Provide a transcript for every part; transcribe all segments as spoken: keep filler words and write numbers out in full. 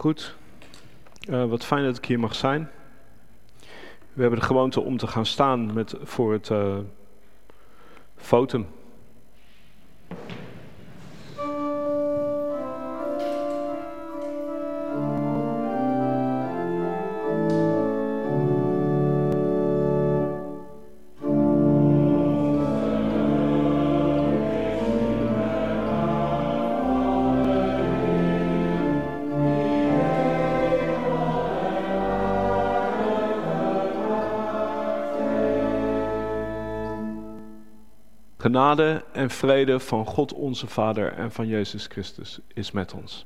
Goed, uh, wat fijn dat ik hier mag zijn. We hebben de gewoonte om te gaan staan met, voor het uh, fotum. Genade en vrede van God onze Vader en van Jezus Christus is met ons.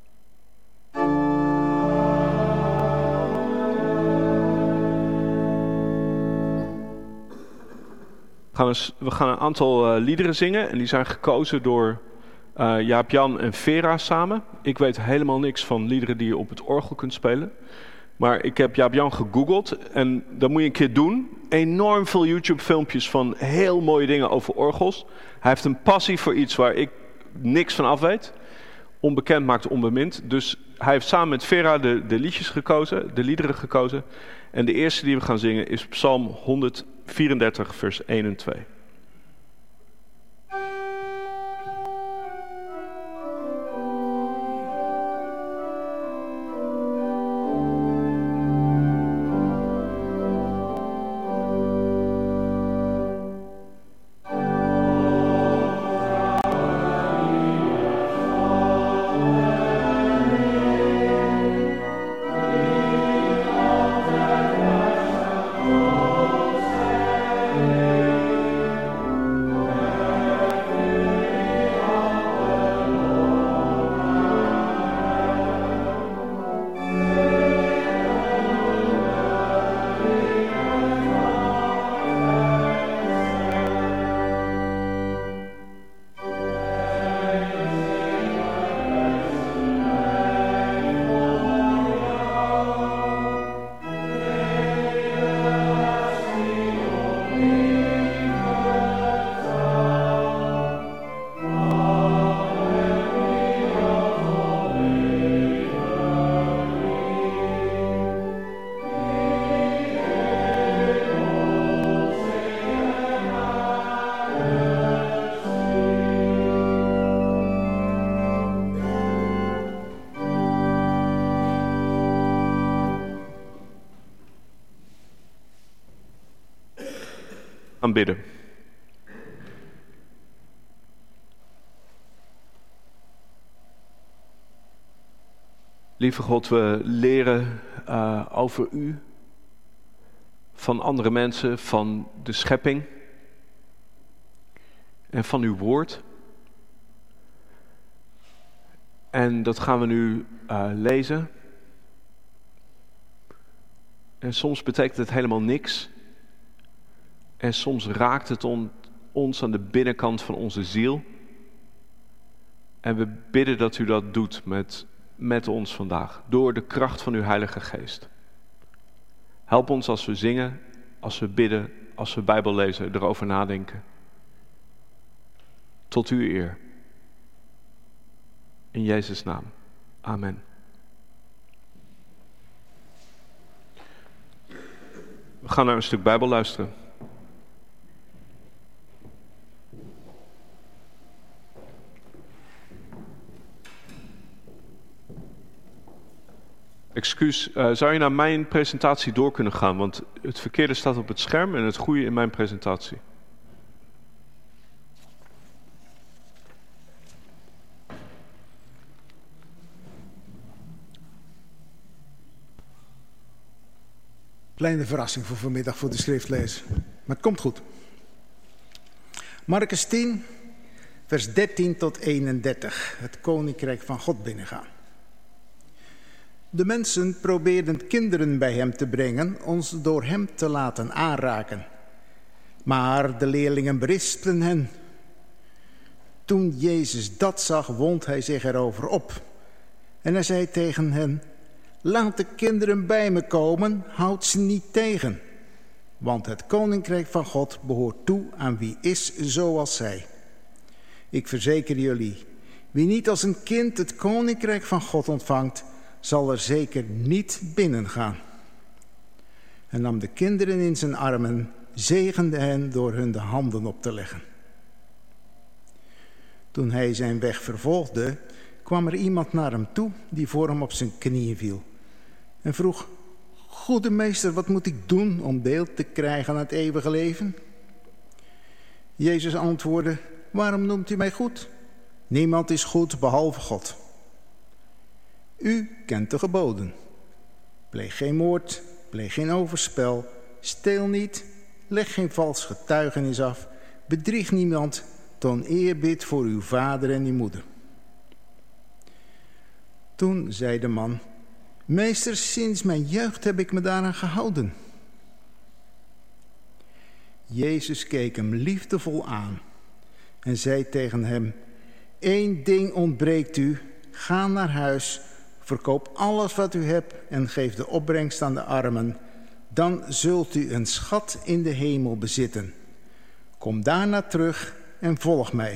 We gaan een, we gaan een aantal uh, liederen zingen en die zijn gekozen door uh, Jaap-Jan en Vera samen. Ik weet helemaal niks van liederen die je op het orgel kunt spelen. Maar ik heb Jaap-Jan gegoogeld en dat moet je een keer doen. Enorm veel YouTube-filmpjes van heel mooie dingen over orgels. Hij heeft een passie voor iets waar ik niks van af weet. Onbekend maakt onbemind. Dus hij heeft samen met Vera de, de liedjes gekozen, de liederen gekozen. En de eerste die we gaan zingen is Psalm honderdvierendertig, vers één en twee. Aanbidden. Lieve God, we leren uh, over U, van andere mensen, van de schepping en van Uw woord. En dat gaan we nu uh, lezen. En soms betekent het helemaal niks. En soms raakt het on, ons aan de binnenkant van onze ziel. En we bidden dat u dat doet met, met ons vandaag. Door de kracht van uw Heilige Geest. Help ons als we zingen, als we bidden, als we Bijbel lezen, erover nadenken. Tot uw eer. In Jezus' naam. Amen. We gaan naar een stuk Bijbel luisteren. Excuus, uh, zou je naar mijn presentatie door kunnen gaan? Want het verkeerde staat op het scherm en het goede in mijn presentatie. Kleine verrassing voor vanmiddag voor de schriftlezer. Maar het komt goed. Marcus tien, vers dertien tot eenendertig. Het koninkrijk van God binnengaan. De mensen probeerden kinderen bij hem te brengen, ons door hem te laten aanraken. Maar de leerlingen berispten hen. Toen Jezus dat zag, wond hij zich erover op. En hij zei tegen hen: laat de kinderen bij me komen, houd ze niet tegen. Want het koninkrijk van God behoort toe aan wie is zoals zij. Ik verzeker jullie, wie niet als een kind het koninkrijk van God ontvangt, zal er zeker niet binnengaan. En nam de kinderen in zijn armen, zegende hen door hun de handen op te leggen. Toen hij zijn weg vervolgde, kwam er iemand naar hem toe die voor hem op zijn knieën viel en vroeg: Goede meester, wat moet ik doen om deel te krijgen aan het eeuwige leven? Jezus antwoordde: Waarom noemt u mij goed? Niemand is goed behalve God. U kent de geboden. Pleeg geen moord, pleeg geen overspel, steel niet, leg geen vals getuigenis af, bedrieg niemand, toon eerbied voor uw vader en uw moeder. Toen zei de man: Meester, sinds mijn jeugd heb ik me daaraan gehouden. Jezus keek hem liefdevol aan en zei tegen hem: Eén ding ontbreekt u, ga naar huis, verkoop alles wat u hebt en geef de opbrengst aan de armen. Dan zult u een schat in de hemel bezitten. Kom daarna terug en volg mij.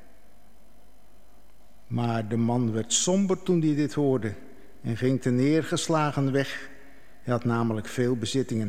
Maar de man werd somber toen hij dit hoorde en ging te neergeslagen weg. Hij had namelijk veel bezittingen.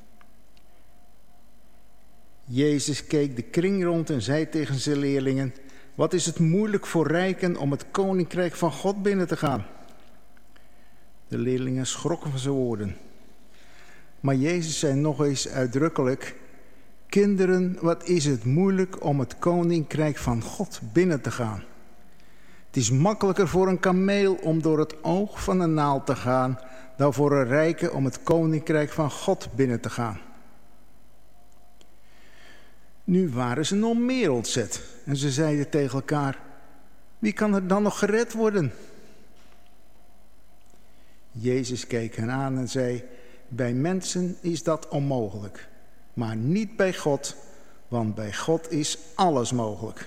Jezus keek de kring rond en zei tegen zijn leerlingen: Wat is het moeilijk voor rijken om het koninkrijk van God binnen te gaan? De leerlingen schrokken van zijn woorden. Maar Jezus zei nog eens uitdrukkelijk: Kinderen, wat is het moeilijk om het koninkrijk van God binnen te gaan? Het is makkelijker voor een kameel om door het oog van een naald te gaan dan voor een rijke om het koninkrijk van God binnen te gaan. Nu waren ze nog meer ontzet en ze zeiden tegen elkaar: Wie kan er dan nog gered worden? Jezus keek hen aan en zei: Bij mensen is dat onmogelijk, maar niet bij God, want bij God is alles mogelijk.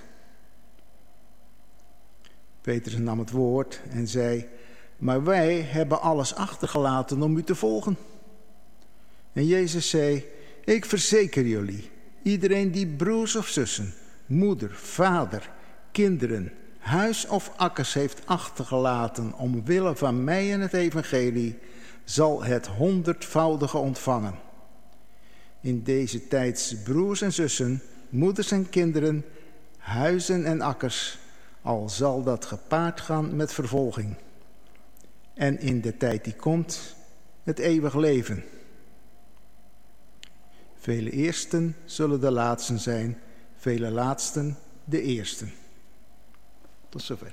Petrus nam het woord en zei: Maar wij hebben alles achtergelaten om u te volgen. En Jezus zei: Ik verzeker jullie, iedereen die broers of zussen, moeder, vader, kinderen, huis of akkers heeft achtergelaten omwille van mij en het evangelie, zal het honderdvoudige ontvangen. In deze tijd broers en zussen, moeders en kinderen, huizen en akkers, al zal dat gepaard gaan met vervolging. En in de tijd die komt, het eeuwig leven. Vele eersten zullen de laatsten zijn, vele laatsten de eersten. Tot zover.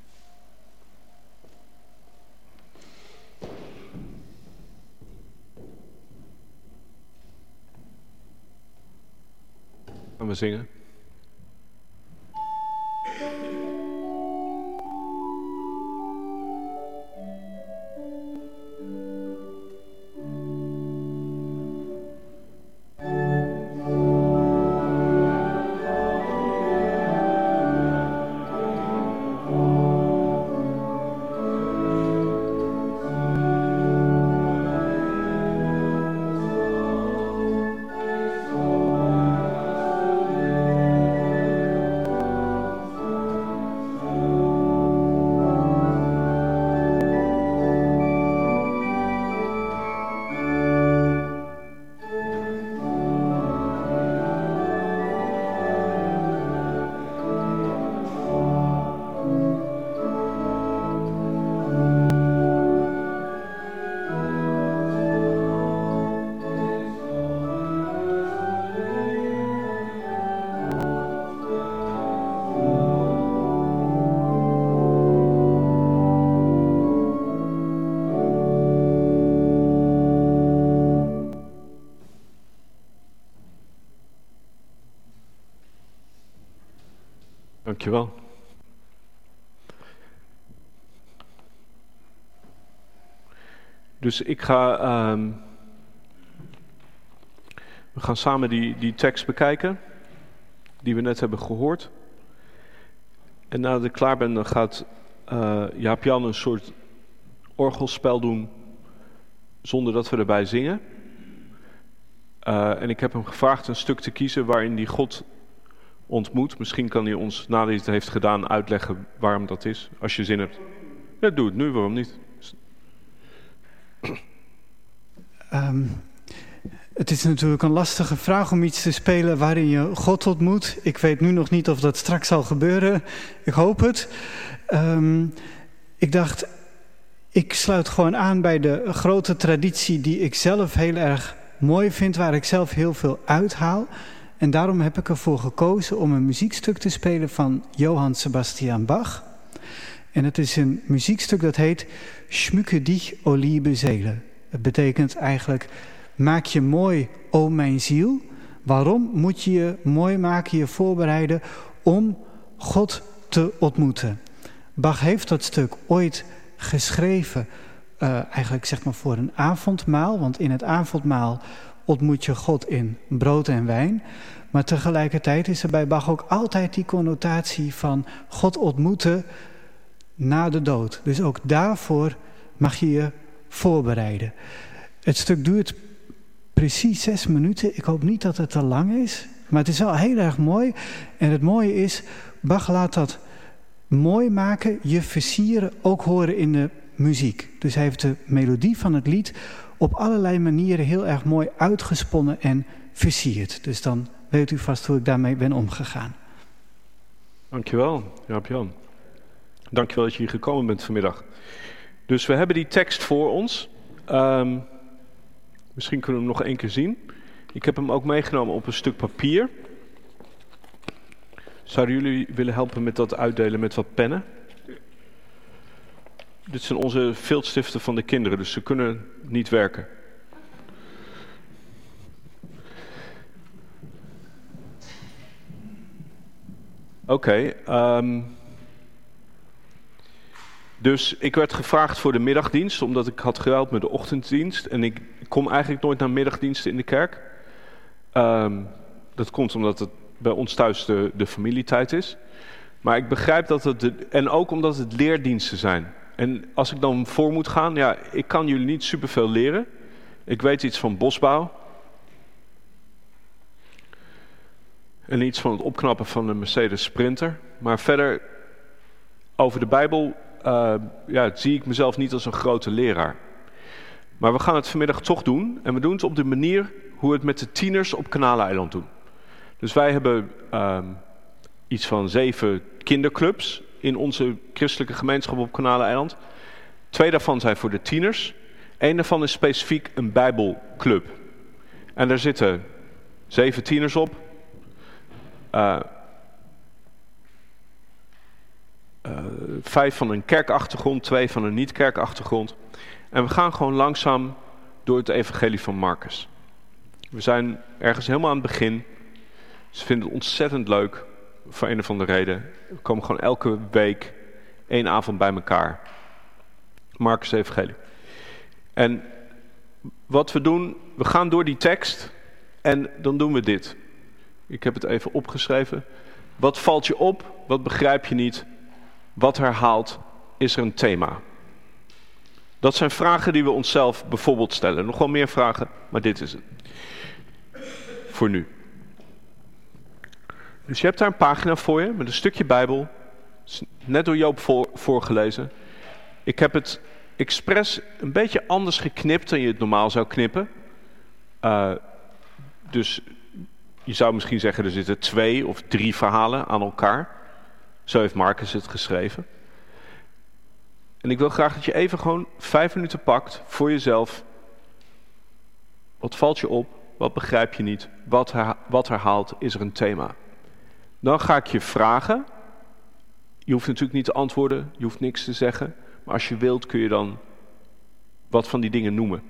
Gaan we zingen? Dankjewel. Dus ik ga... Um, we gaan samen die, die tekst bekijken, die we net hebben gehoord. En nadat ik klaar ben, dan gaat uh, Jaap-Jan een soort orgelspel doen, zonder dat we erbij zingen. Uh, en ik heb hem gevraagd een stuk te kiezen waarin hij God ontmoet. Misschien kan hij ons, nadat hij het heeft gedaan, uitleggen waarom dat is. Als je zin hebt. Ja, doe het nu, waarom niet? Um, het is natuurlijk een lastige vraag om iets te spelen waarin je God ontmoet. Ik weet nu nog niet of dat straks zal gebeuren. Ik hoop het. Um, ik dacht, ik sluit gewoon aan bij de grote traditie die ik zelf heel erg mooi vind, waar ik zelf heel veel uithaal. En daarom heb ik ervoor gekozen om een muziekstuk te spelen van Johann Sebastian Bach. En het is een muziekstuk dat heet Schmücke dich, o liebe Seele. Het betekent eigenlijk, maak je mooi, o mijn ziel. Waarom moet je je mooi maken, je voorbereiden om God te ontmoeten? Bach heeft dat stuk ooit geschreven, uh, eigenlijk zeg maar voor een avondmaal. Want in het avondmaal ontmoet je God in brood en wijn. Maar tegelijkertijd is er bij Bach ook altijd die connotatie van God ontmoeten na de dood. Dus ook daarvoor mag je je voorbereiden. Het stuk duurt precies zes minuten. Ik hoop niet dat het te lang is. Maar het is wel heel erg mooi. En het mooie is, Bach laat dat mooi maken, je versieren, ook horen in de muziek. Dus hij heeft de melodie van het lied op allerlei manieren heel erg mooi uitgesponnen en versierd. Dus dan weet u vast hoe ik daarmee ben omgegaan. Dankjewel, Jaap-Jan. Dankjewel dat je hier gekomen bent vanmiddag. Dus we hebben die tekst voor ons. Um, misschien kunnen we hem nog één keer zien. Ik heb hem ook meegenomen op een stuk papier. Zouden jullie willen helpen met dat uitdelen met wat pennen? Dit zijn onze viltstiften van de kinderen, dus ze kunnen niet werken. Oké. Okay, um, dus ik werd gevraagd voor de middagdienst, omdat ik had gehuild met de ochtenddienst. En ik kom eigenlijk nooit naar middagdiensten in de kerk. Um, dat komt omdat het bij ons thuis de, de familietijd is. Maar ik begrijp dat het... De, en ook omdat het leerdiensten zijn. En als ik dan voor moet gaan... Ja, ik kan jullie niet superveel leren. Ik weet iets van bosbouw. En iets van het opknappen van een Mercedes Sprinter. Maar verder... Over de Bijbel... Uh, ja, zie ik mezelf niet als een grote leraar. Maar we gaan het vanmiddag toch doen. En we doen het op de manier... Hoe we het met de tieners op Kanaleiland doen. Dus wij hebben um, iets van zeven kinderclubs in onze christelijke gemeenschap op Kanaleiland. Twee daarvan zijn voor de tieners. Eén daarvan is specifiek een Bijbelclub. En daar zitten zeven tieners op. Uh, uh, vijf van een kerkachtergrond, twee van een niet-kerkachtergrond. En we gaan gewoon langzaam door het evangelie van Marcus. We zijn ergens helemaal aan het begin. Ze vinden het ontzettend leuk, voor een of andere reden. We komen gewoon elke week één avond bij elkaar. Marcus Evangelie. En wat we doen, we gaan door die tekst en dan doen we dit. Ik heb het even opgeschreven. Wat valt je op? Wat begrijp je niet? Wat herhaalt? Is er een thema? Dat zijn vragen die we onszelf bijvoorbeeld stellen. Nog wel meer vragen, maar dit is het. Voor nu. Dus je hebt daar een pagina voor je met een stukje Bijbel. Net door Joop voor, voorgelezen. Ik heb het expres een beetje anders geknipt dan je het normaal zou knippen. Uh, dus je zou misschien zeggen er zitten twee of drie verhalen aan elkaar. Zo heeft Marcus het geschreven. En ik wil graag dat je even gewoon vijf minuten pakt voor jezelf. Wat valt je op? Wat begrijp je niet? Wat, herha- wat herhaalt? Is er een thema? Dan ga ik je vragen. Je hoeft natuurlijk niet te antwoorden. Je hoeft niks te zeggen. Maar als je wilt kun je dan wat van die dingen noemen.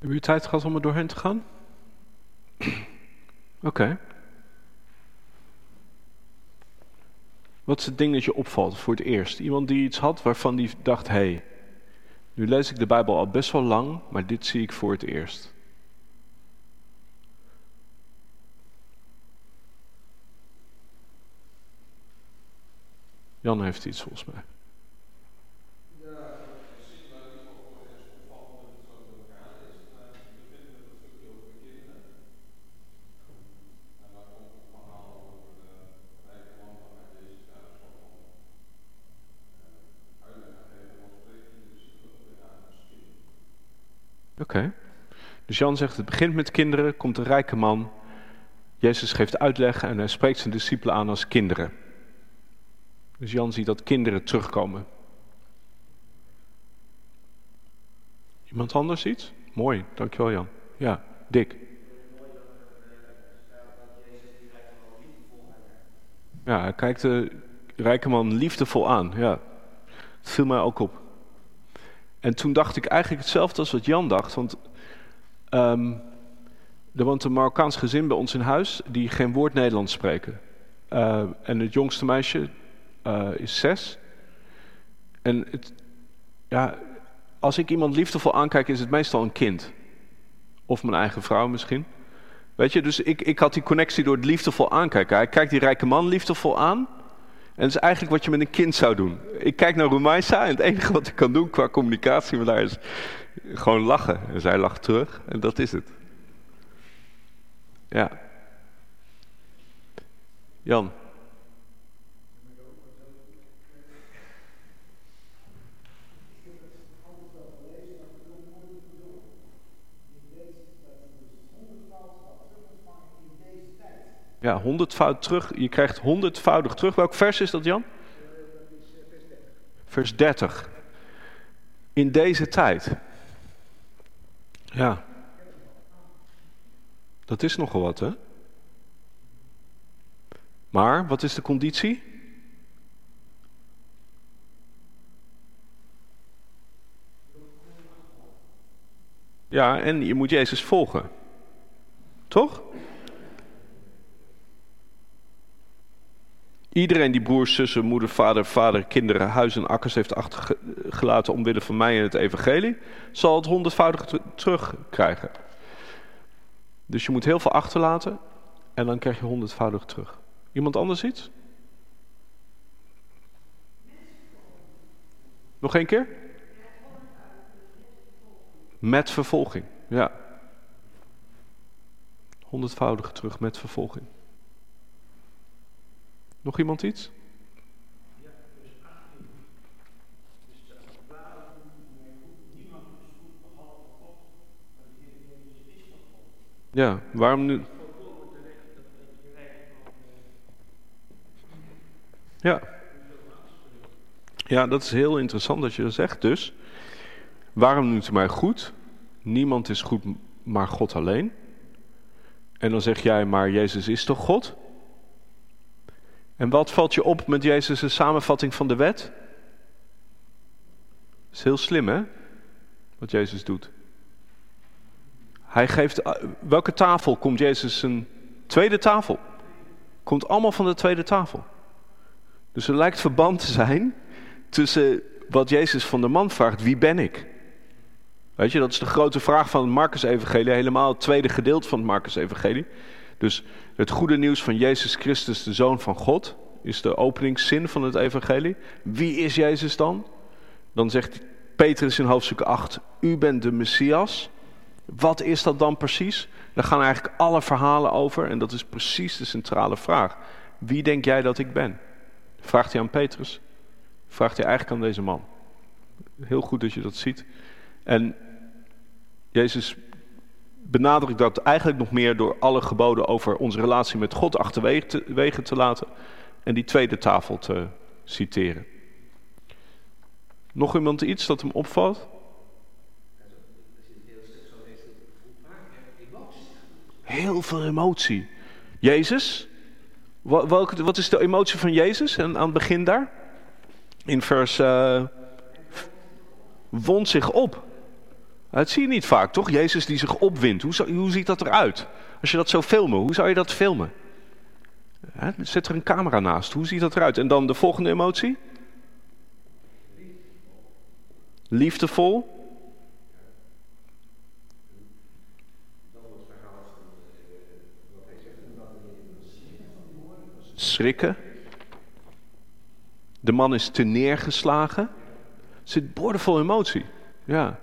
Heb je tijd gehad om er doorheen te gaan? Oké. Okay. Wat is het ding dat je opvalt voor het eerst? Iemand die iets had waarvan die dacht, hé, hey, nu lees ik de Bijbel al best wel lang, maar dit zie ik voor het eerst. Jan heeft iets volgens mij. Oké. Okay. Dus Jan zegt, het begint met kinderen, komt een rijke man. Jezus geeft uitleg en hij spreekt zijn discipelen aan als kinderen. Dus Jan ziet dat kinderen terugkomen. Iemand anders iets? Mooi, dankjewel Jan. Ja, Dick. Ja, hij kijkt de rijke man liefdevol aan. Ja, dat viel mij ook op. En toen dacht ik eigenlijk hetzelfde als wat Jan dacht. Want um, er woont een Marokkaans gezin bij ons in huis die geen woord Nederlands spreken. Uh, en het jongste meisje uh, is zes. En het, ja, als ik iemand liefdevol aankijk, is het meestal een kind. Of mijn eigen vrouw misschien. Weet je, dus ik, ik had die connectie door het liefdevol aankijken. Hij kijkt die rijke man liefdevol aan. En dat is eigenlijk wat je met een kind zou doen. Ik kijk naar Rumaisa en het enige wat ik kan doen qua communicatie met haar is gewoon lachen. En zij lacht terug en dat is het. Ja. Jan. Ja, honderdvoud terug. Je krijgt honderdvoudig terug. Welk vers is dat, Jan? Vers dertig. In deze tijd. Ja. Dat is nogal wat, hè? Maar, wat is de conditie? Ja, en je moet Jezus volgen. Toch? Iedereen die broers, zussen, moeder, vader, vader, kinderen, huis en akkers heeft achtergelaten omwille van mij en het evangelie, zal het honderdvoudig t- terugkrijgen. Dus je moet heel veel achterlaten en dan krijg je honderdvoudig terug. Iemand anders iets? Nog één keer? Met vervolging, ja. Honderdvoudig terug met vervolging. Nog iemand iets? Ja, waarom nu? Ja. Ja, dat is heel interessant dat je dat zegt. Dus, waarom noemt u mij goed? Niemand is goed, maar God alleen. En dan zeg jij, maar Jezus is toch God? En wat valt je op met Jezus' samenvatting van de wet? Dat is heel slim, hè? Wat Jezus doet. Hij geeft... Welke tafel komt Jezus een tweede tafel? Komt allemaal van de tweede tafel. Dus er lijkt verband te zijn tussen wat Jezus van de man vraagt. Wie ben ik? Weet je, dat is de grote vraag van het Marcus-evangelie. Helemaal het tweede gedeelte van het Marcus-evangelie. Dus het goede nieuws van Jezus Christus, de Zoon van God, is de openingszin van het evangelie. Wie is Jezus dan? Dan zegt Petrus in hoofdstuk acht, u bent de Messias. Wat is dat dan precies? Daar gaan eigenlijk alle verhalen over en dat is precies de centrale vraag. Wie denk jij dat ik ben? Vraagt hij aan Petrus. Vraagt hij eigenlijk aan deze man. Heel goed dat je dat ziet. En Jezus benadrukt dat eigenlijk nog meer door alle geboden over onze relatie met God achterwege te, wege te laten en die tweede tafel te citeren. Nog iemand iets dat hem opvalt? Heel veel emotie. Jezus? Welke, wat is de emotie van Jezus? En aan het begin daar? In vers... Uh, wond zich op. Dat zie je niet vaak, toch? Jezus die zich opwindt. Hoe, zou, hoe ziet dat eruit? Als je dat zou filmen, hoe zou je dat filmen? Ja, zet er een camera naast. Hoe ziet dat eruit? En dan de volgende emotie? Liefdevol. Schrikken. De man is te neergeslagen. Er zit boordevol emotie. Ja.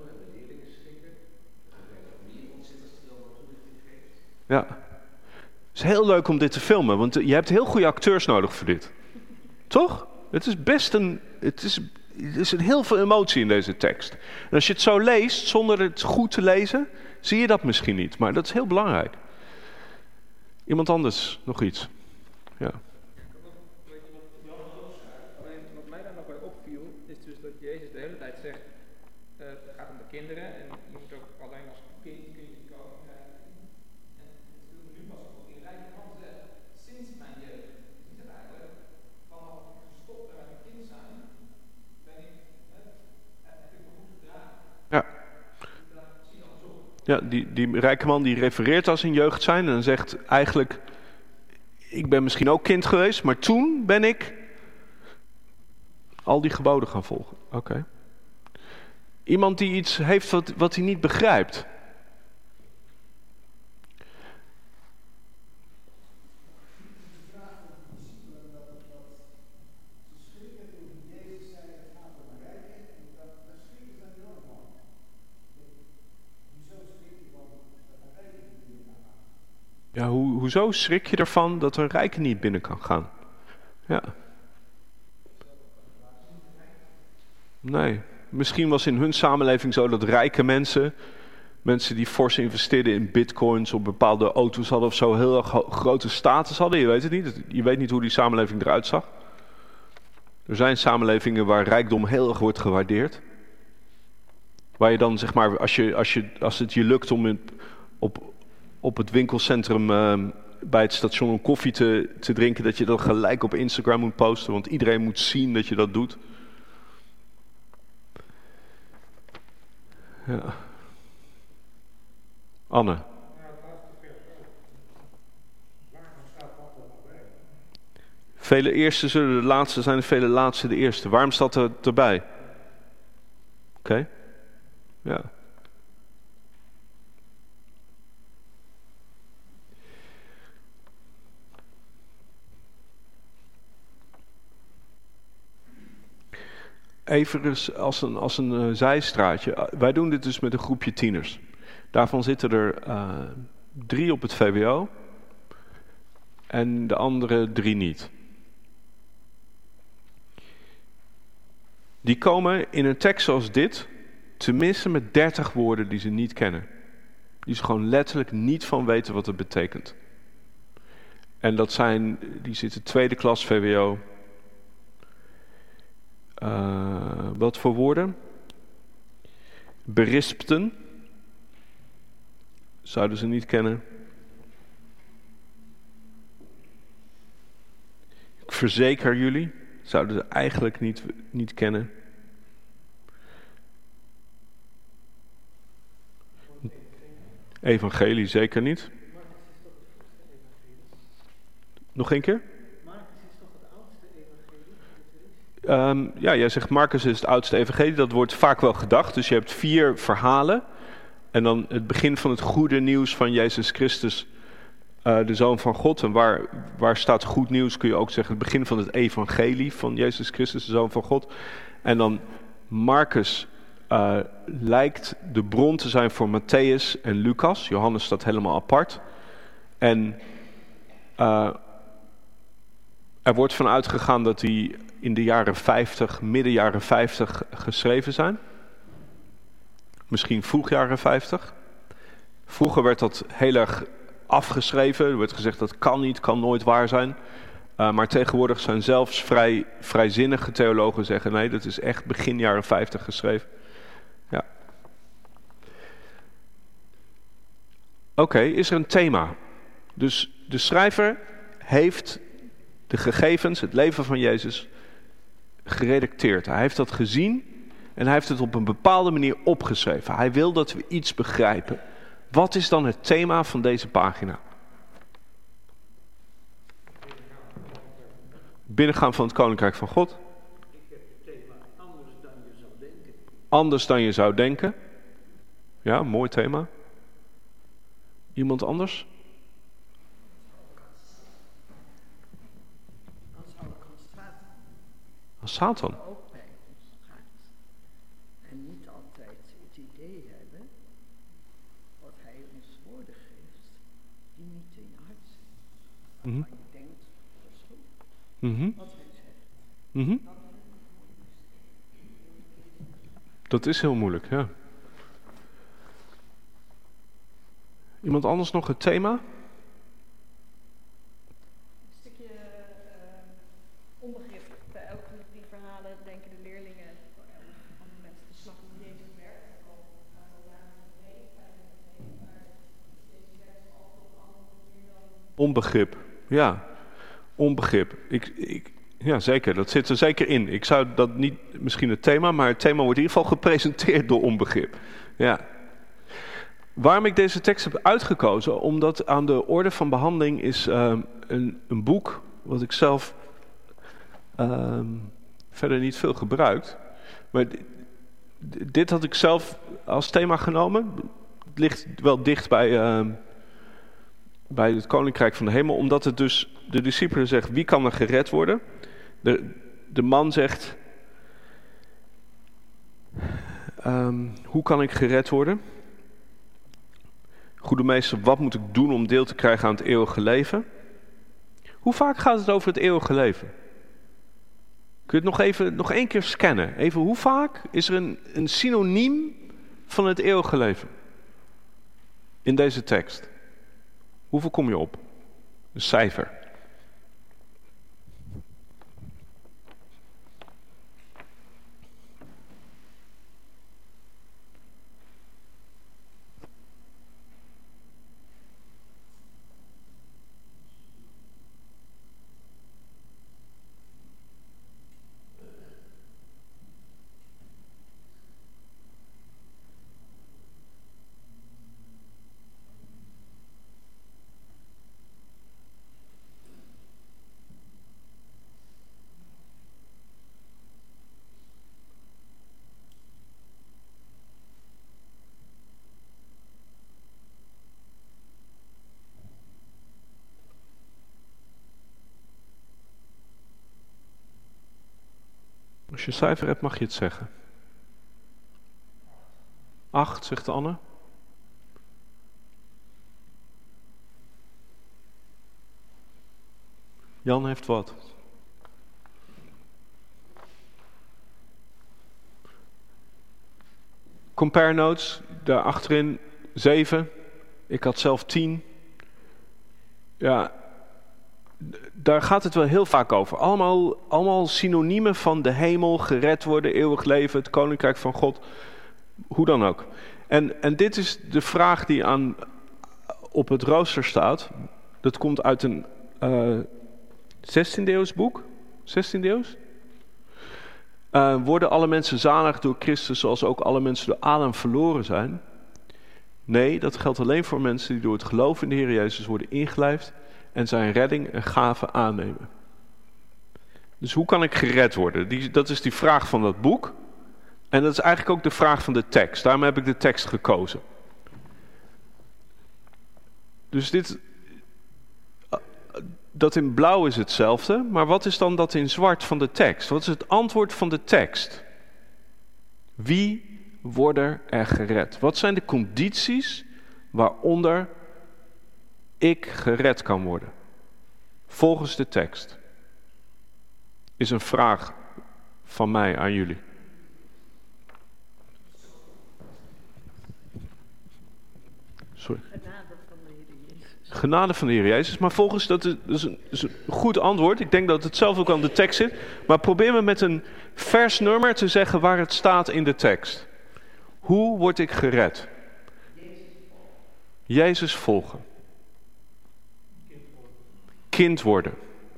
Ja. Het is heel leuk om dit te filmen, want je hebt heel goede acteurs nodig voor dit. Toch? Het is best een... Het is, er is heel veel emotie in deze tekst. En als je het zo leest, zonder het goed te lezen, zie je dat misschien niet. Maar dat is heel belangrijk. Iemand anders, nog iets? Ja. Wat mij daar nog bij opviel, is dus dat Jezus de hele tijd zegt, uh, het gaat om de kinderen en je moet ook alleen als kind kun je komen. En nu was het ook in rijke man zegt, sinds mijn jeugd, is het eigenlijk, vanaf ik gestopt ben met een kind zijn, ben ik, uh, heb ik me goed gedragen. Ja. Ja, die, die rijke man die refereert als in jeugd zijn en dan zegt eigenlijk, ik ben misschien ook kind geweest, maar toen ben ik al die geboden gaan volgen. Oké. Okay. Iemand die iets heeft wat, wat hij niet begrijpt. Ja, ho, hoezo schrik je ervan dat een rijke niet binnen kan gaan? Ja. Nee, misschien was in hun samenleving zo dat rijke mensen, mensen die fors investeerden in bitcoins of bepaalde auto's hadden of zo, heel erg grote status hadden. Je weet het niet. Je weet niet hoe die samenleving eruit zag. Er zijn samenlevingen waar rijkdom heel erg wordt gewaardeerd. Waar je dan, zeg maar, als, je, als, je, als het je lukt om in, op... op het winkelcentrum uh, bij het station om koffie te, te drinken, dat je dat gelijk op Instagram moet posten, want iedereen moet zien dat je dat doet. Ja. Anne. Vele eerste zullen de laatste zijn, vele laatste de eerste. Waarom staat er erbij? Oké. Okay. Ja. Even als een, als een uh, zijstraatje. Wij doen dit dus met een groepje tieners. Daarvan zitten er uh, drie op het V W O. En de andere drie niet. Die komen in een tekst zoals dit, tenminste met dertig woorden die ze niet kennen. Die ze gewoon letterlijk niet van weten wat het betekent. En dat zijn, die zitten tweede klas V W O. Uh, wat voor woorden? Berispten. Zouden ze niet kennen. Ik verzeker jullie. Zouden ze eigenlijk niet, niet kennen. Evangelie zeker niet. Nog één keer? Um, ja, jij zegt Marcus is het oudste evangelie. Dat wordt vaak wel gedacht. Dus je hebt vier verhalen. En dan het begin van het goede nieuws van Jezus Christus, uh, de Zoon van God. En waar, waar staat goed nieuws, kun je ook zeggen, het begin van het evangelie van Jezus Christus, de Zoon van God. En dan Marcus uh, lijkt de bron te zijn voor Matthäus en Lucas. Johannes staat helemaal apart. En uh, er wordt van uitgegaan dat die in de jaren vijftig, midden jaren vijftig geschreven zijn. Misschien vroeg jaren vijftig. Vroeger werd dat heel erg afgeschreven. Er werd gezegd dat kan niet, kan nooit waar zijn. Uh, maar tegenwoordig zijn zelfs vrij, vrijzinnige theologen zeggen nee, dat is echt begin jaren vijftig geschreven. Ja. Oké, okay, is er een thema? Dus de schrijver heeft de gegevens, het leven van Jezus, geredacteerd. Hij heeft dat gezien En hij heeft het op een bepaalde manier opgeschreven. Hij wil dat we iets begrijpen. Wat is dan het thema van deze pagina? Binnengaan van het Koninkrijk van God. Ik heb het thema anders dan je zou denken. Anders dan je zou denken. Ja, mooi thema. Iemand anders? Dan zou ik aan Satan Als Satan. ook bij ons gaat. En niet altijd het idee hebben wat hij ons woorden geeft, die niet in je hart zijn. Mhm. Maar je denkt, dat is goed, Mhm. wat hij zegt. Mhm. Dat is heel moeilijk, ja. Iemand anders nog het thema? Een stukje uh, onbegrip. Bij elk van de drie verhalen denken de leerlingen van de mensen te snappen hoe Jezus werkt. Ook gaat al jaren mee, maar Jezus werkt altijd op een andere manier dan... Onbegrip, ja. Onbegrip. Ik, ik, ja, zeker. Dat zit er zeker in. Ik zou dat niet, misschien het thema, maar het thema wordt in ieder geval gepresenteerd door onbegrip. Ja. Waarom ik deze tekst heb uitgekozen? Omdat aan de orde van behandeling is uh, een, een boek wat ik zelf uh, verder niet veel gebruikt. Maar dit, dit had ik zelf als thema genomen. Het ligt wel dicht bij, uh, bij het Koninkrijk van de Hemel. Omdat het dus, de discipelen zegt, wie kan er gered worden? De, de man zegt, um, hoe kan ik gered worden? Goede meester, wat moet ik doen om deel te krijgen aan het eeuwige leven? Hoe vaak gaat het over het eeuwige leven? Kun je het nog even, nog één keer scannen? Even, hoe vaak is er een, een synoniem van het eeuwige leven? In deze tekst. Hoeveel kom je op? Een cijfer. Als je een cijfer hebt, mag je het zeggen. Acht, zegt Anne. Jan heeft wat. Compare notes, daar achterin zeven. Ik had zelf tien. Ja, daar gaat het wel heel vaak over. Allemaal, allemaal synoniemen van de hemel, gered worden, eeuwig leven, het koninkrijk van God. Hoe dan ook. En, en dit is de vraag die aan, op het rooster staat. Dat komt uit een uh, zestiende eeuws boek. zestiende eeuws? Uh, worden alle mensen zalig door Christus zoals ook alle mensen door Adam verloren zijn? Nee, dat geldt alleen voor mensen die door het geloof in de Heer Jezus worden ingelijfd en zijn redding en gave aannemen. Dus hoe kan ik gered worden? Die, dat is die vraag van dat boek. En dat is eigenlijk ook de vraag van de tekst. Daarom heb ik de tekst gekozen. Dus dit, dat in blauw is hetzelfde, maar wat is dan dat in zwart van de tekst? Wat is het antwoord van de tekst? Wie worden er gered? Wat zijn de condities waaronder ik gered kan worden? Volgens de tekst. Is een vraag van mij aan jullie. Sorry. Genade van de Heer Jezus. Genade van de Heer Jezus. Maar volgens, dat is, dat is, een, dat is een goed antwoord. Ik denk dat het zelf ook aan de tekst zit. Maar probeer me met een versnummer te zeggen waar het staat in de tekst. Hoe word ik gered? Jezus volgen. Kind worden.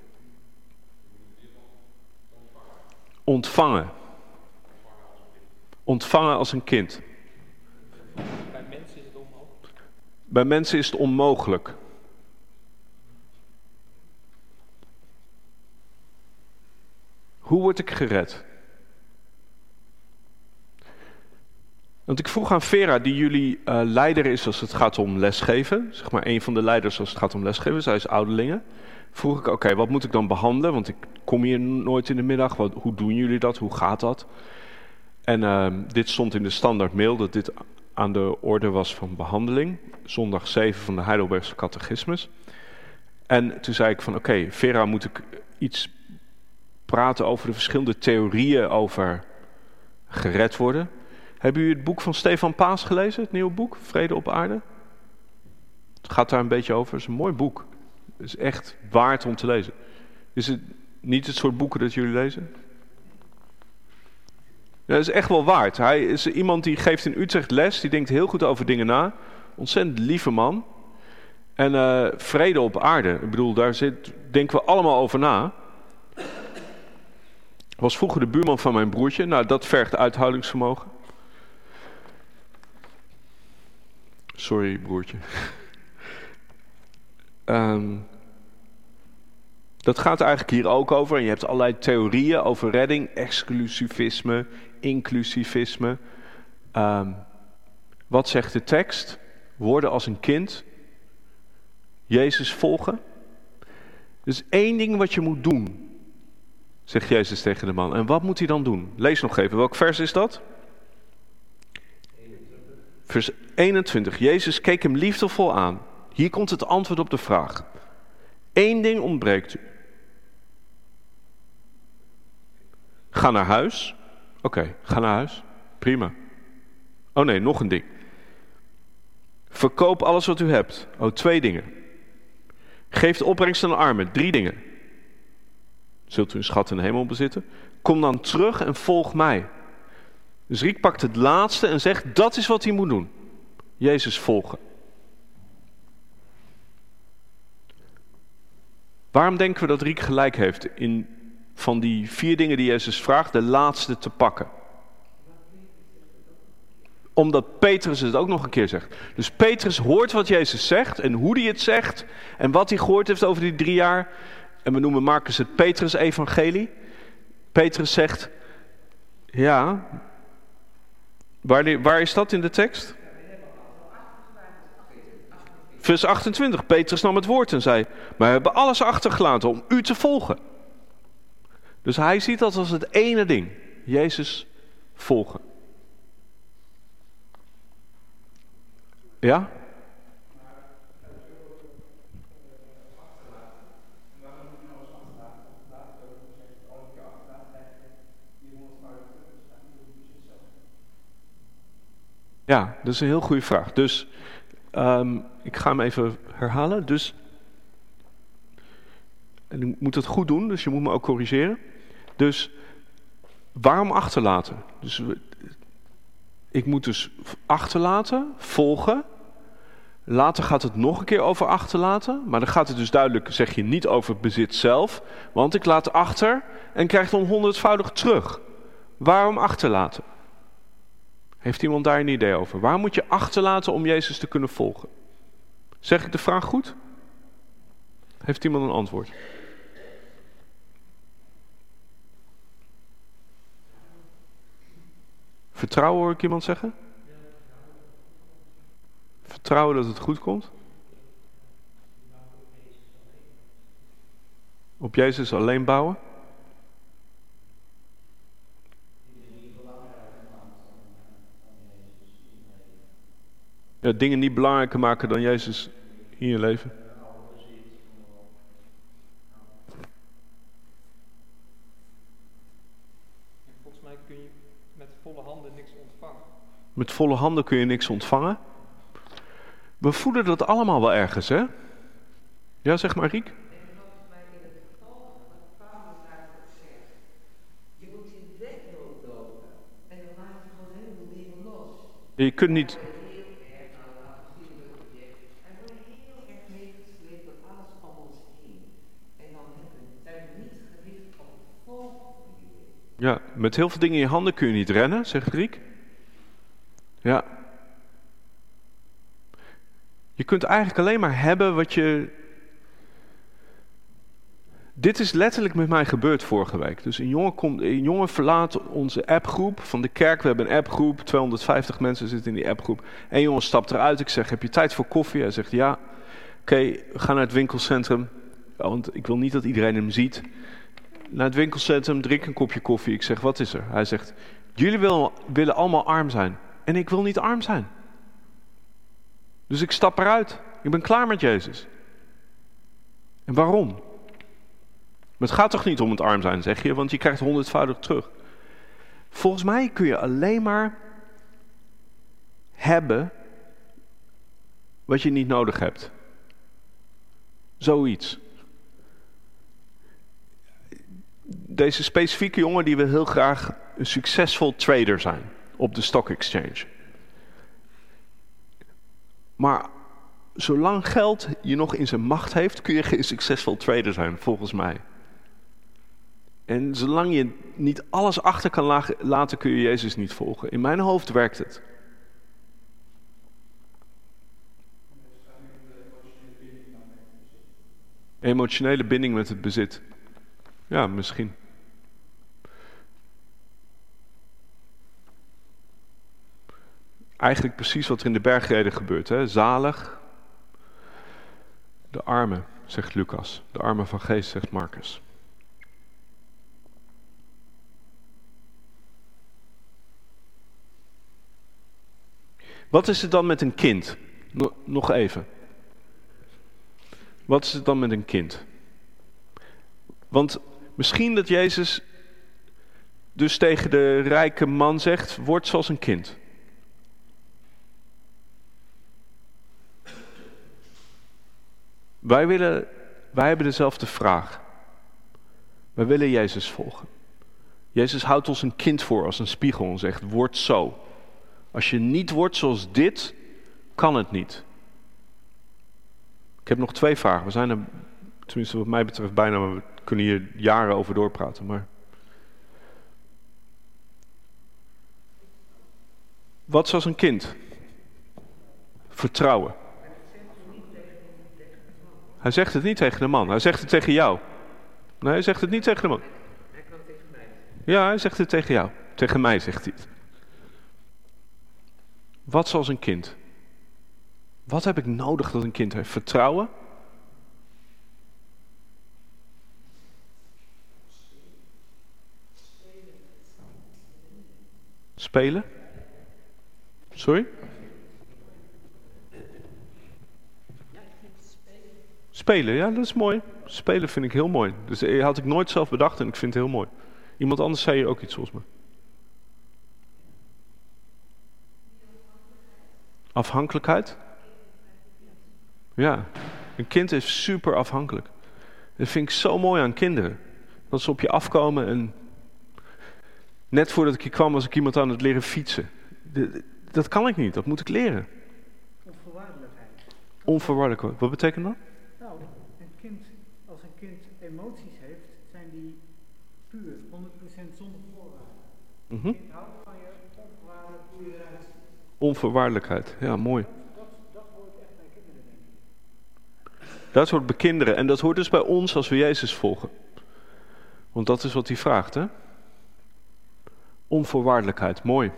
Ontvangen. Ontvangen als een kind. Bij mensen is het onmogelijk. Bij mensen is het onmogelijk. Hoe word ik gered? Want ik vroeg aan Vera, die jullie uh, leider is als het gaat om lesgeven. Zeg maar een van de leiders als het gaat om lesgeven. Zij is ouderlingen. Vroeg ik, oké, okay, wat moet ik dan behandelen? Want ik kom hier nooit in de middag. Wat, hoe doen jullie dat? Hoe gaat dat? En uh, dit stond in de standaard mail dat dit aan de orde was van behandeling. Zondag zeven van de Heidelbergse catechismus. En toen zei ik van, oké, okay, Vera, moet ik iets praten over de verschillende theorieën over gered worden? Hebben jullie het boek van Stefan Paas gelezen? Het nieuwe boek, Vrede op aarde? Het gaat daar een beetje over. Het is een mooi boek. Het is echt waard om te lezen. Is het niet het soort boeken dat jullie lezen? Ja, dat is echt wel waard. Hij is iemand die geeft in Utrecht les. Die denkt heel goed over dingen na. Ontzettend lieve man. En uh, vrede op aarde. Ik bedoel, daar zit, denken we allemaal over na. Was vroeger de buurman van mijn broertje. Nou, dat vergt uithoudingsvermogen. Sorry, broertje. um, dat gaat eigenlijk hier ook over. En je hebt allerlei theorieën over redding. Exclusivisme, inclusivisme. Um, wat zegt de tekst? Worden als een kind. Jezus volgen. Er is één ding wat je moet doen, zegt Jezus tegen de man. En wat moet hij dan doen? Lees nog even. Welk vers is dat? Vers eenentwintig. Jezus keek hem liefdevol aan. Hier komt het antwoord op de vraag. Eén ding ontbreekt u. Ga naar huis. Oké, okay, ga naar huis. Prima. Oh nee, nog een ding. Verkoop alles wat u hebt. Oh, twee dingen. Geef de opbrengst aan de armen. Drie dingen. Zult u een schat in de hemel bezitten? Kom dan terug en volg mij. Dus Riek pakt het laatste en zegt, dat is wat hij moet doen. Jezus volgen. Waarom denken we dat Riek gelijk heeft in van die vier dingen die Jezus vraagt, de laatste te pakken? Omdat Petrus het ook nog een keer zegt. Dus Petrus hoort wat Jezus zegt en hoe hij het zegt en wat hij gehoord heeft over die drie jaar. En we noemen Marcus het Petrus-evangelie. Petrus zegt, ja, waar, waar is dat in de tekst? Vers achtentwintig, Petrus nam het woord en zei, maar we hebben alles achtergelaten om u te volgen. Dus hij ziet dat als het ene ding, Jezus volgen. Ja? Ja, dat is een heel goede vraag. Dus um, ik ga hem even herhalen. Dus, en ik moet het goed doen, dus je moet me ook corrigeren. Dus waarom achterlaten? Dus ik moet dus achterlaten, volgen. Later gaat het nog een keer over achterlaten. Maar dan gaat het dus duidelijk, zeg je, niet over het bezit zelf. Want ik laat achter en krijg dan honderdvoudig terug. Waarom achterlaten? Heeft iemand daar een idee over? Waarom moet je achterlaten om Jezus te kunnen volgen? Zeg ik de vraag goed? Heeft iemand een antwoord? Vertrouwen hoor ik iemand zeggen? Vertrouwen dat het goed komt? Op Jezus alleen bouwen? Ja, dingen niet belangrijker maken dan Jezus in je leven. Volgens mij kun je met volle handen niks ontvangen. Met volle handen kun je niks ontvangen. We voelen dat allemaal wel ergens, hè? Ja, zeg maar, Riek. Je kunt niet... Ja, met heel veel dingen in je handen kun je niet rennen, zegt Riek. Ja. Je kunt eigenlijk alleen maar hebben wat je... Dit is letterlijk met mij gebeurd vorige week. Dus een jongen, komt, een jongen verlaat onze appgroep van de kerk. We hebben een appgroep, tweehonderdvijftig mensen zitten in die appgroep. Een jongen stapt eruit. Ik zeg, heb je tijd voor koffie? Hij zegt, ja. Oké, okay, we gaan naar het winkelcentrum. Ja, want ik wil niet dat iedereen hem ziet. Naar het winkelcentrum, drink een kopje koffie. Ik zeg, wat is er? Hij zegt, jullie wil, willen allemaal arm zijn. En ik wil niet arm zijn. Dus ik stap eruit. Ik ben klaar met Jezus. En waarom? Maar het gaat toch niet om het arm zijn, zeg je, want je krijgt honderdvoudig terug. Volgens mij kun je alleen maar hebben wat je niet nodig hebt. Zoiets. Deze specifieke jongen die wil heel graag een succesvol trader zijn op de stock exchange. Maar zolang geld je nog in zijn macht heeft, kun je geen succesvol trader zijn, volgens mij. En zolang je niet alles achter kan laten, kun je Jezus niet volgen. In mijn hoofd werkt het. Emotionele binding met het bezit. Ja, misschien. Eigenlijk precies wat er in de bergreden gebeurt. Hè? Zalig. De armen, zegt Lucas. De armen van geest, zegt Marcus. Wat is het dan met een kind? Nog even. Wat is het dan met een kind? Want misschien dat Jezus dus tegen de rijke man zegt, word zoals een kind. Wij willen, wij hebben dezelfde vraag. Wij willen Jezus volgen. Jezus houdt ons een kind voor als een spiegel en zegt, word zo. Als je niet wordt zoals dit, kan het niet. Ik heb nog twee vragen. We zijn er, tenminste wat mij betreft, bijna, maar we kunnen hier jaren over doorpraten. Maar wat zoals een kind? Vertrouwen. Hij zegt het niet tegen de man. Hij zegt het tegen jou. Nee, hij zegt het niet tegen de man. Hij kan het tegen mij. Ja, hij zegt het tegen jou. Tegen mij zegt hij het. Wat zoals een kind? Wat heb ik nodig dat een kind heeft? Vertrouwen? Spelen? Sorry? Spelen, ja, dat is mooi. Spelen vind ik heel mooi. Dus dat had ik nooit zelf bedacht en ik vind het heel mooi. Iemand anders zei hier ook iets volgens mij. Afhankelijkheid? Ja, een kind is super afhankelijk. Dat vind ik zo mooi aan kinderen. Dat ze op je afkomen en... Net voordat ik hier kwam was ik iemand aan het leren fietsen. Dat kan ik niet, dat moet ik leren. Onvoorwaardelijkheid. Onvoorwaardelijk, wat betekent dat? Nou, een kind, als een kind emoties heeft, zijn die puur, honderd procent zonder voorwaarden. Mm-hmm. Een kind houdt van je, onvoorwaardelijk, hoe je eruit ziet. Onvoorwaardelijkheid, ja, mooi. Dat, dat hoort echt bij kinderen, denk ik. Dat hoort bij kinderen en dat hoort dus bij ons als we Jezus volgen. Want dat is wat hij vraagt, hè? Onvoorwaardelijkheid, mooi.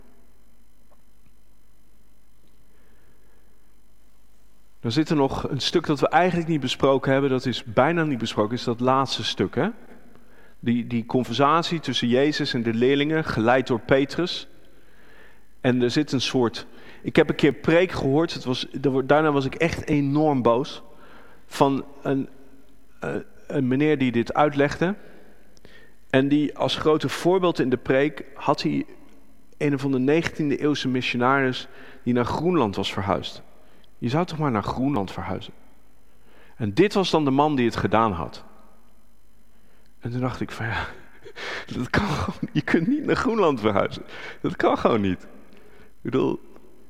Dan zit er nog een stuk dat we eigenlijk niet besproken hebben, dat is bijna niet besproken, is dat laatste stuk, hè? Die, die conversatie tussen Jezus en de leerlingen, geleid door Petrus. En er zit een soort... Ik heb een keer preek gehoord, het was, daarna was ik echt enorm boos, van een, een meneer die dit uitlegde. En die als grote voorbeeld in de preek had hij een van de negentiende eeuwse missionaris die naar Groenland was verhuisd. Je zou toch maar naar Groenland verhuizen. En dit was dan de man die het gedaan had. En toen dacht ik van ja, dat kan gewoon, je kunt niet naar Groenland verhuizen. Dat kan gewoon niet. Ik bedoel,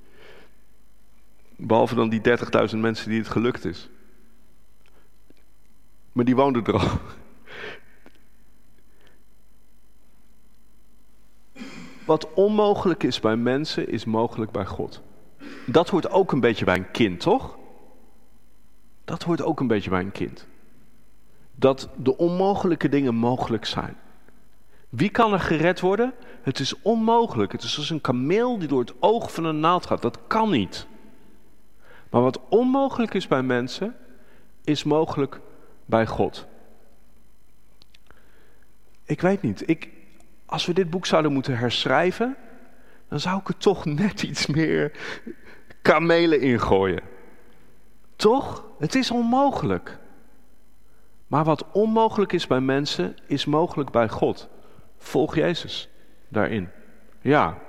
behalve dan die dertigduizend mensen die het gelukt is. Maar die woonden er al. Wat onmogelijk is bij mensen, is mogelijk bij God. Dat hoort ook een beetje bij een kind, toch? Dat hoort ook een beetje bij een kind. Dat de onmogelijke dingen mogelijk zijn. Wie kan er gered worden? Het is onmogelijk. Het is als een kameel die door het oog van een naald gaat. Dat kan niet. Maar wat onmogelijk is bij mensen, is mogelijk bij God. Ik weet niet. Ik, als we dit boek zouden moeten herschrijven, dan zou ik er toch net iets meer kamelen ingooien. Toch? Het is onmogelijk. Maar wat onmogelijk is bij mensen, is mogelijk bij God. Volg Jezus daarin. Ja.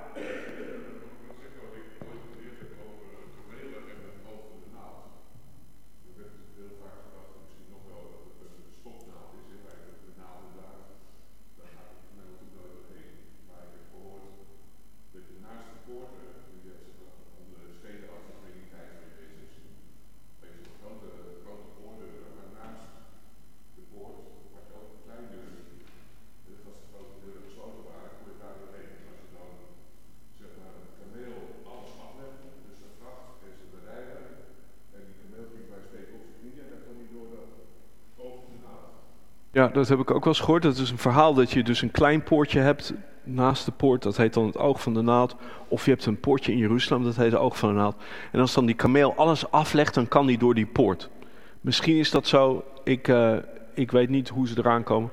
Ja, dat heb ik ook wel eens gehoord. Dat is een verhaal dat je dus een klein poortje hebt naast de poort. Dat heet dan het oog van de naald. Of je hebt een poortje in Jeruzalem, dat heet het oog van de naald. En als dan die kameel alles aflegt, dan kan die door die poort. Misschien is dat zo. Ik, uh, ik weet niet hoe ze eraan komen.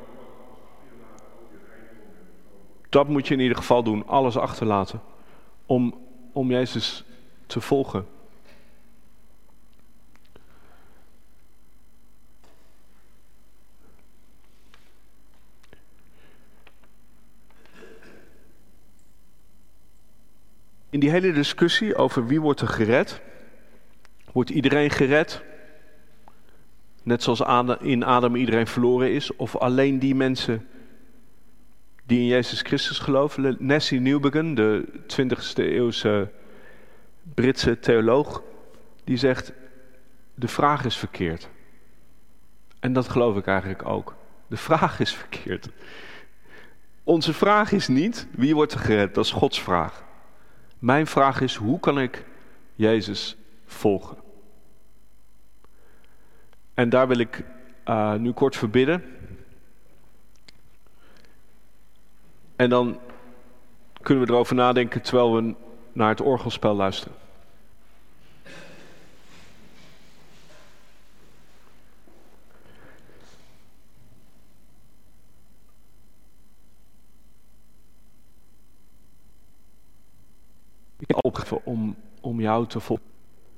Dat moet je in ieder geval doen. Alles achterlaten. Om, om Jezus te volgen. In die hele discussie over wie wordt er gered, wordt iedereen gered, net zoals in Adam iedereen verloren is, of alleen die mensen die in Jezus Christus geloven. Nessie Newbegin, de twintigste eeuwse Britse theoloog, die zegt, de vraag is verkeerd. En dat geloof ik eigenlijk ook. De vraag is verkeerd. Onze vraag is niet, wie wordt er gered? Dat is Gods vraag. Mijn vraag is, hoe kan ik Jezus volgen? En daar wil ik uh, nu kort voor bidden. En dan kunnen we erover nadenken terwijl we naar het orgelspel luisteren. Ik heb opgegeven om, om jou te volgen.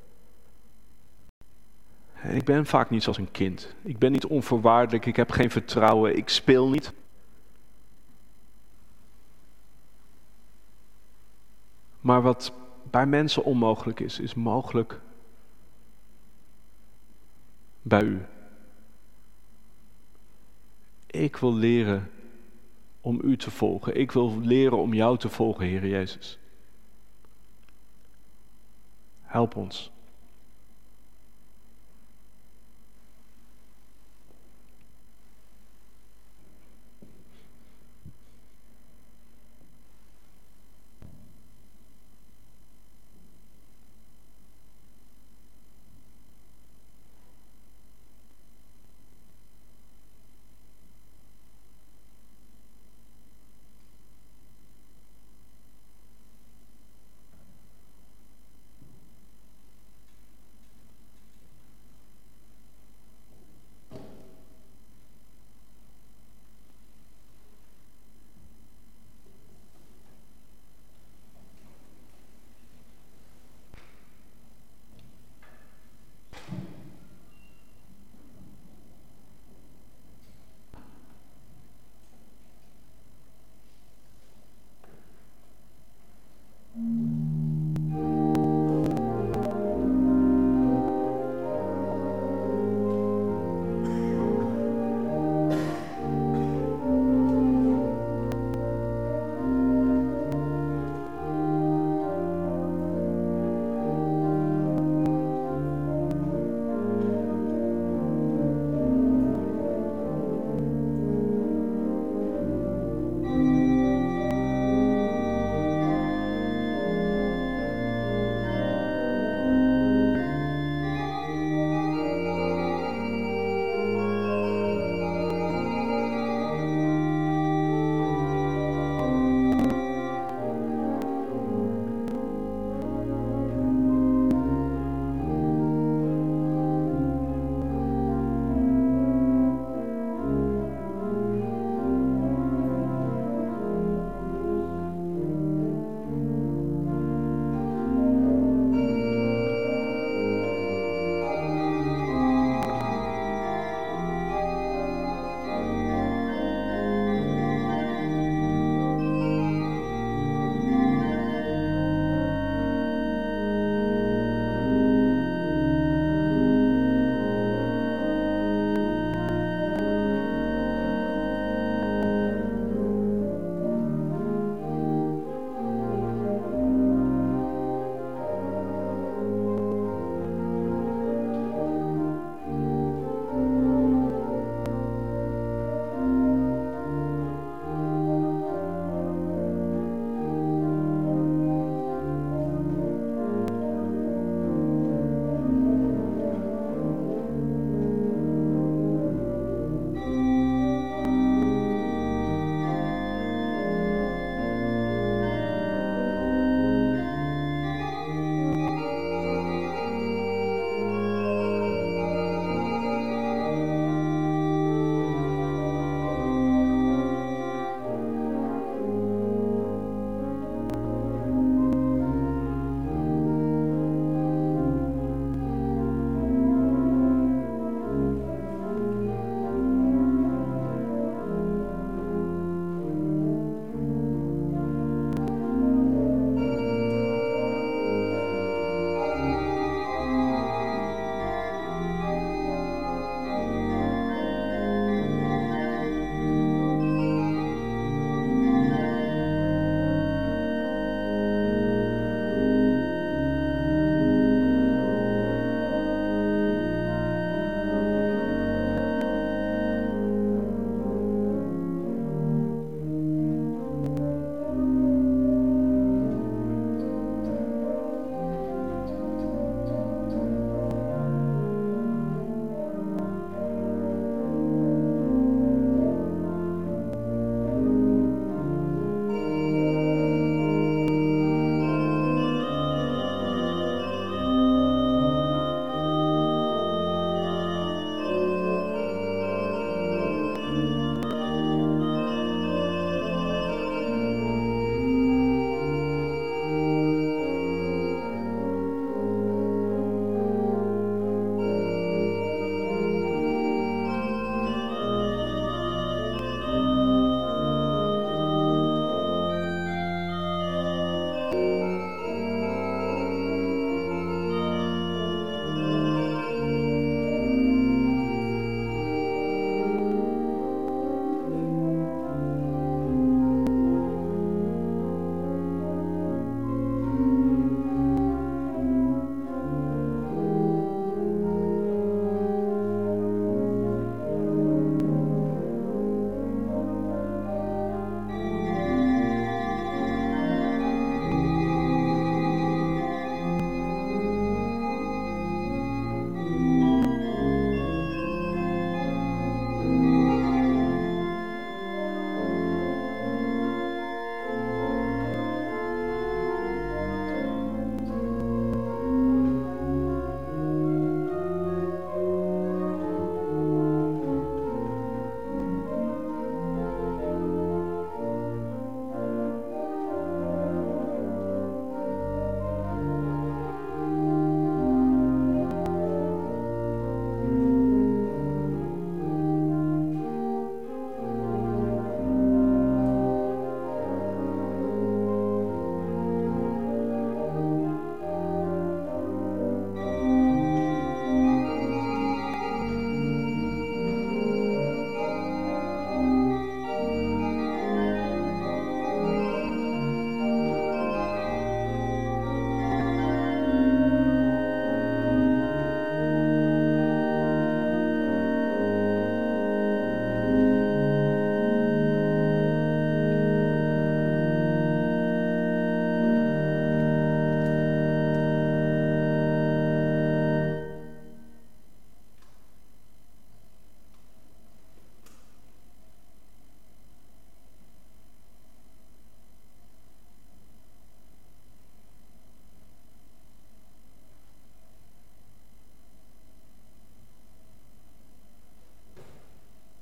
Ik ben vaak niet zoals een kind. Ik ben niet onvoorwaardelijk, ik heb geen vertrouwen, ik speel niet. Maar wat bij mensen onmogelijk is, is mogelijk bij u. Ik wil leren om u te volgen. Ik wil leren om jou te volgen, Heer Jezus. Help ons.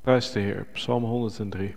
Prijs de Heer, Psalm honderddrie.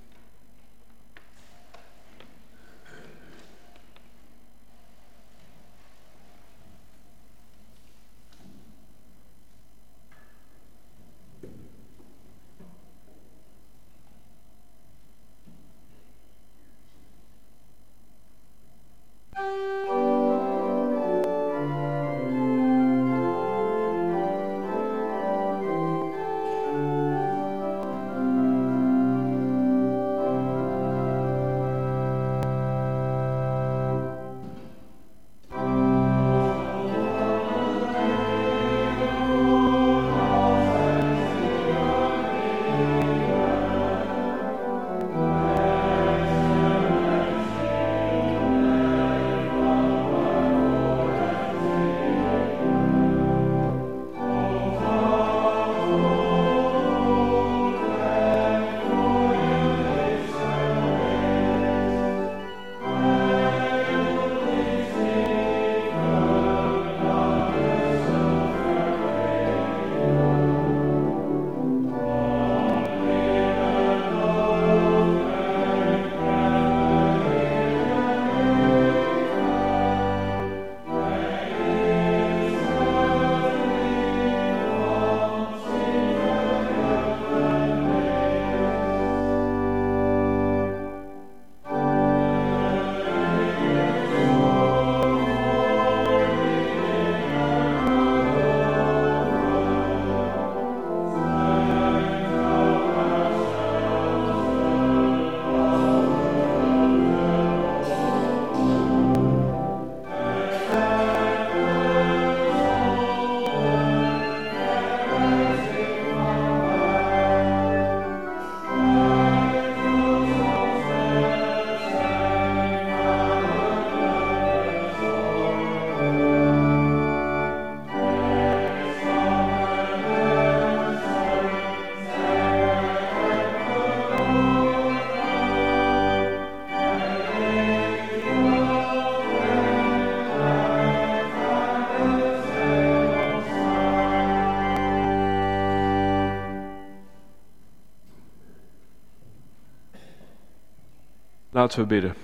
Laten we bidden.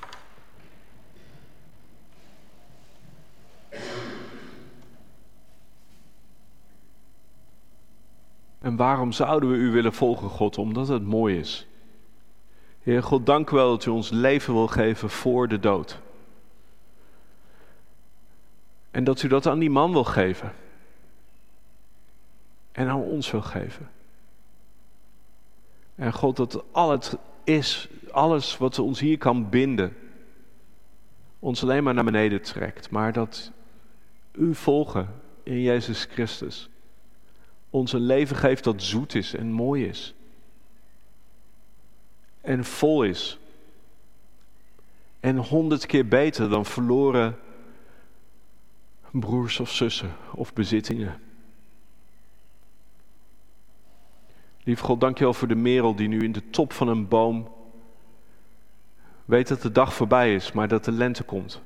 En waarom zouden we u willen volgen, God? Omdat het mooi is. Heer God, dank u wel dat u ons leven wil geven voor de dood. En dat u dat aan die man wil geven. En aan ons wil geven. En God, dat al het is, alles wat ons hier kan binden, ons alleen maar naar beneden trekt. Maar dat u volgen in Jezus Christus ons een leven geeft dat zoet is en mooi is. En vol is. En honderd keer beter dan verloren broers of zussen of bezittingen. Lieve God, dank je wel voor de merel die nu in de top van een boom weet dat de dag voorbij is, maar dat de lente komt.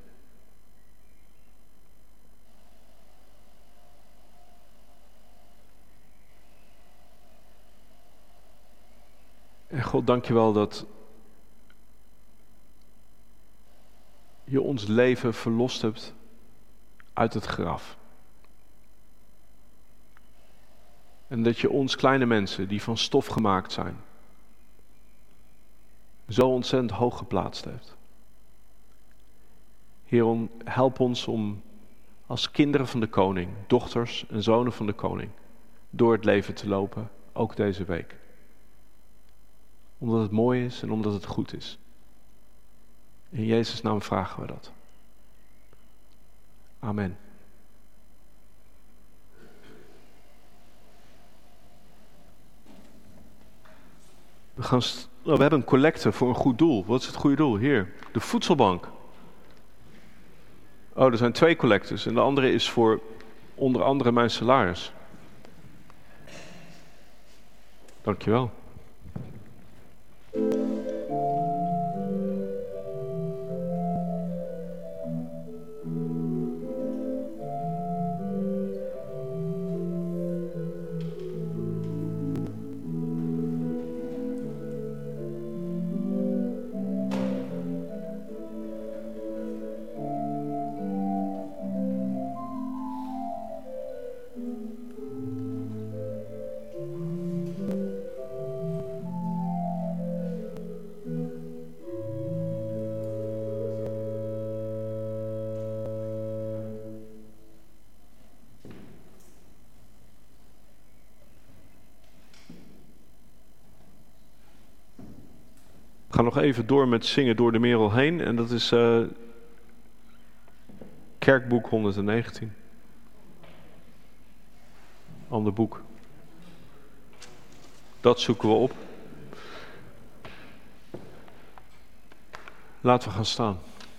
En God, dank je wel dat je ons leven verlost hebt uit het graf. En dat je ons kleine mensen, die van stof gemaakt zijn, zo ontzettend hoog geplaatst heeft. Heer, help ons om als kinderen van de koning, dochters en zonen van de koning, door het leven te lopen, ook deze week. Omdat het mooi is en omdat het goed is. In Jezus' naam vragen we dat. Amen. We, gaan st- oh, we hebben een collecte voor een goed doel. Wat is het goede doel? Hier, de voedselbank. Oh, er zijn twee collectes. En de andere is voor onder andere mijn salaris. Dankjewel. We gaan nog even door met zingen door de merel heen. En dat is uh, kerkboek honderdnegentien. Ander boek. Dat zoeken we op. Laten we gaan staan.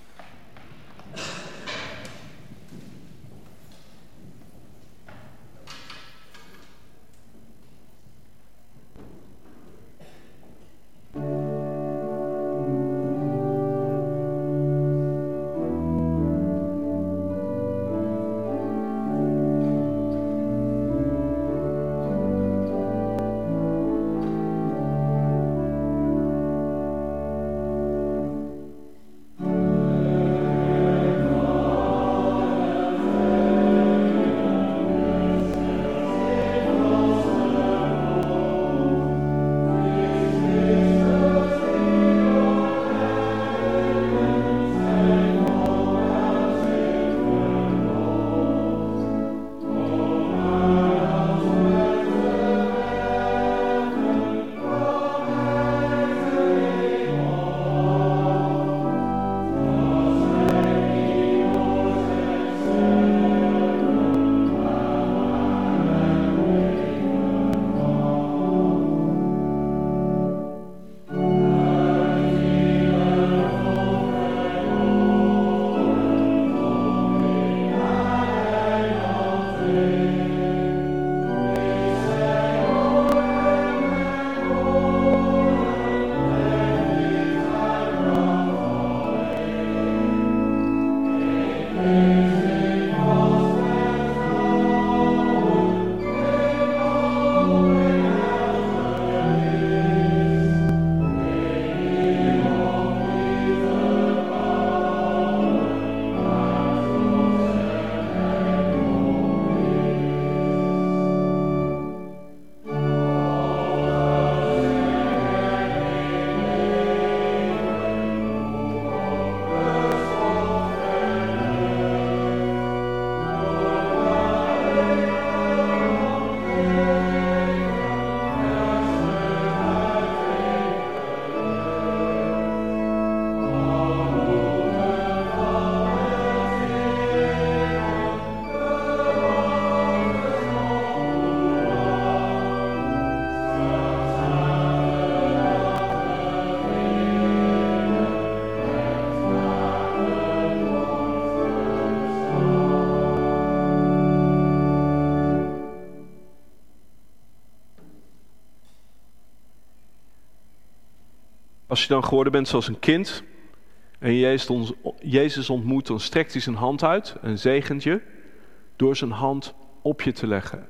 Als je dan geworden bent zoals een kind en Jezus, Jezus ontmoet, dan strekt hij zijn hand uit en zegent je door zijn hand op je te leggen.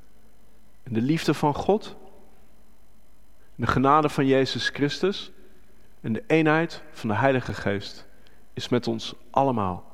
En de liefde van God, de genade van Jezus Christus en de eenheid van de Heilige Geest is met ons allemaal.